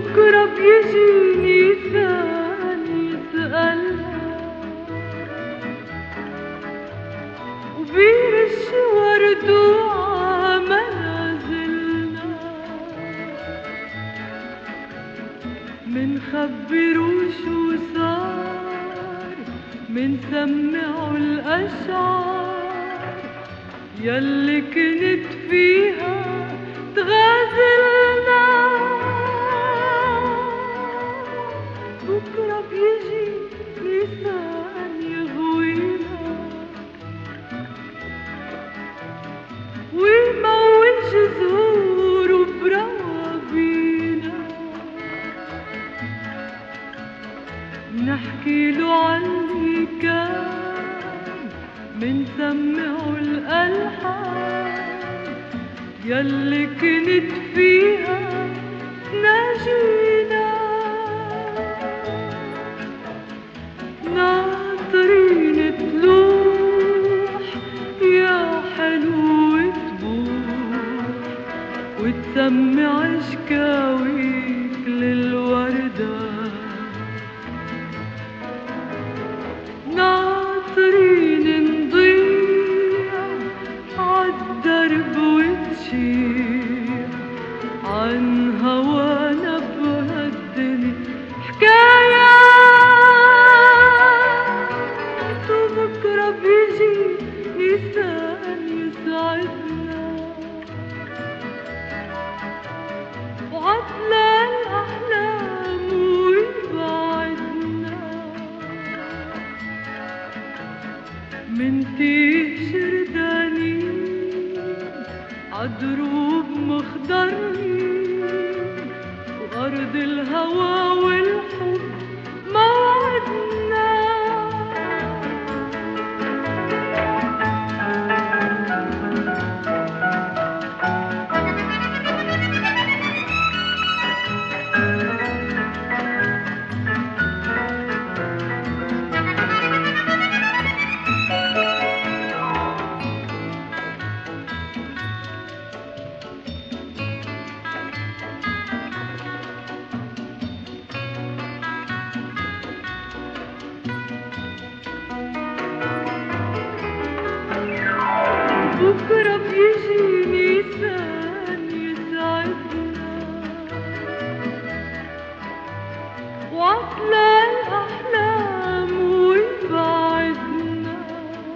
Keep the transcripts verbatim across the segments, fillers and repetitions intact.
بكرة بيجيني ثاني يسألها وبيرش ورد وعمنازلنا منخبرو شو صار منسمعو الأشعار يلي كنت فيها تغازلنا. بكرة بيجي لسان يغوينا ويموج زهور وبراوينا نحكيلو عاللي كان منسمعو الألحان يلي كنت فيها تناجينا. ناطرين تلوح يا حلو تبوح وتسمع شكاويك للوردة. ناطرين نضيع عالدرب وتشيع عن هوانا بهالدنيا حكايات. وبكرة بيجي نسان يسعدنا وعطلة الأحلام ويبعدنا منتيه شردانين عدروب مخضرين وأرض الهوى والحب موعدنا. بكرة بيجي نسان يسعدنا وعطلة الأحلام ويبعدنا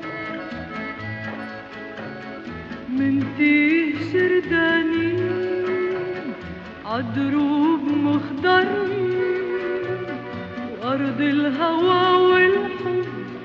منتيه شردانين عدروب مخضرين وأرض الهوى والحب